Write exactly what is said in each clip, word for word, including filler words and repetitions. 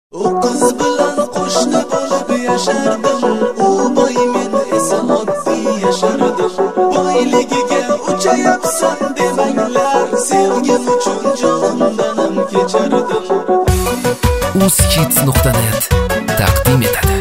O qiz bilan qo'shni bo'lib yashardim, u boy men esa oddiy yashardim. Boyligiga uchayapsan demanglar, sevgim uchun jonimdan ham kechardim. uzkids nuqta net taqdim etadi.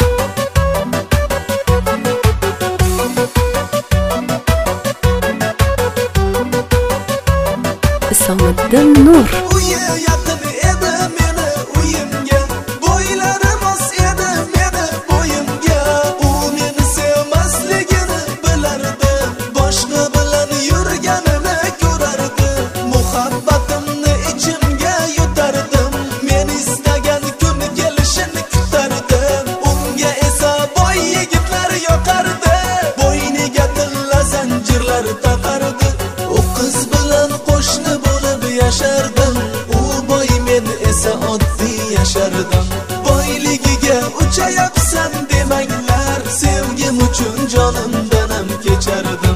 Isomiddin Nur. Uyi yaqin edi meni uyimga, bo'ylari mos edi meni bo'yimga. U meni sevmasligini bilardi, boshqa bilan yurganini ko'rardi. Muhabbatimni ichimga yutardim, men istagan kun kelishini kutardim. Unga esa boy yigitlar yoqardi, bo'yniga tilla zanjirlar taqardi. U qiz bilan qo'shni bo'lib yashardim, u boy men esa oddiy yashardim. Boyligiga uchayapsan demanglar, sevgim uchun jonimdan ham kechardim.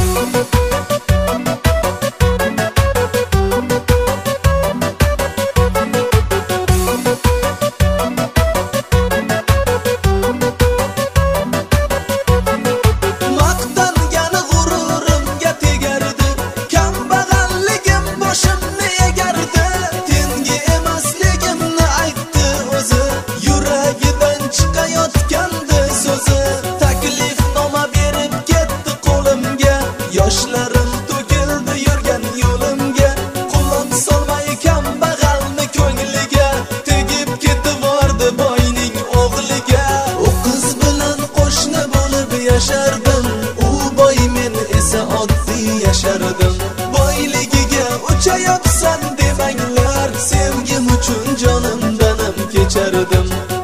Maqtangani g'ururimga tegardi, kambag'alligim boshimni egardi. Tengi emasligimni aytdi o'zi, yuragidan chiqayotgandi so'zi. Taklifnoma berib ketdi qo'limga, yoshlarim to'kildi yurgan yo'limga. Quloq solmay kambag'alni ko'ngliga, tegib ketivordi boyning o'g'liga. U qiz bilan qo'shni bo'lib yashardim, u boy men esa oddiy yashardim. Boyligiga uchayapsan demanglar, sevgim uchun jonimdan ham kechardim.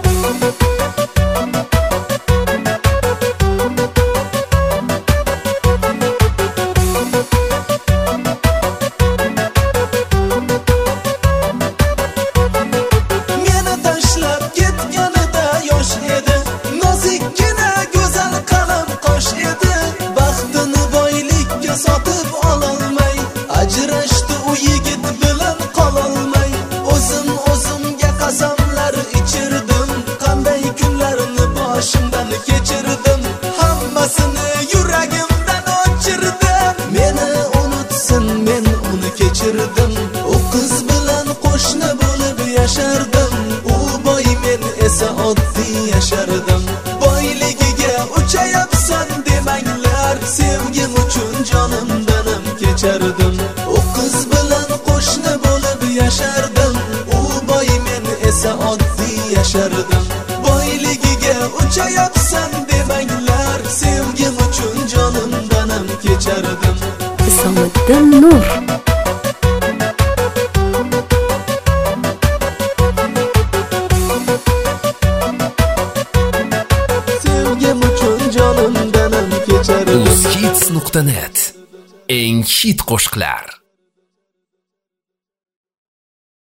Meni tashlab ketganida yosh edi, nozikkina go'zal qalam qosh edi. Baxtini boylikka sotib ololmay, ajrashdi u yigit bilan qololmay. O'zim o'zimga qasamlar ichirdim, qanday kunlarni boshimdan kechirdim. Hammasini yuragimdan o'chirdim, meni unutsin men uni kechirdim. U qiz bilan qo'shni bo'lib yashardim, u boy men esa oddiy yashardim. Boyligiga uchayapsan demanglar, sevgim uchun jonimdan ham kechardim. U qiz bilan qo'shni bo'lib yashardim, u boy men esa oddiy yashardim. Boyligiga uchayapsan demanglar, sevgim uchun jonimdan ham kechardim. Isomiddin Nur. Sevgim uchun jonimdan ham kechardim. uzkids nuqta net eng hit qo'shiqlar.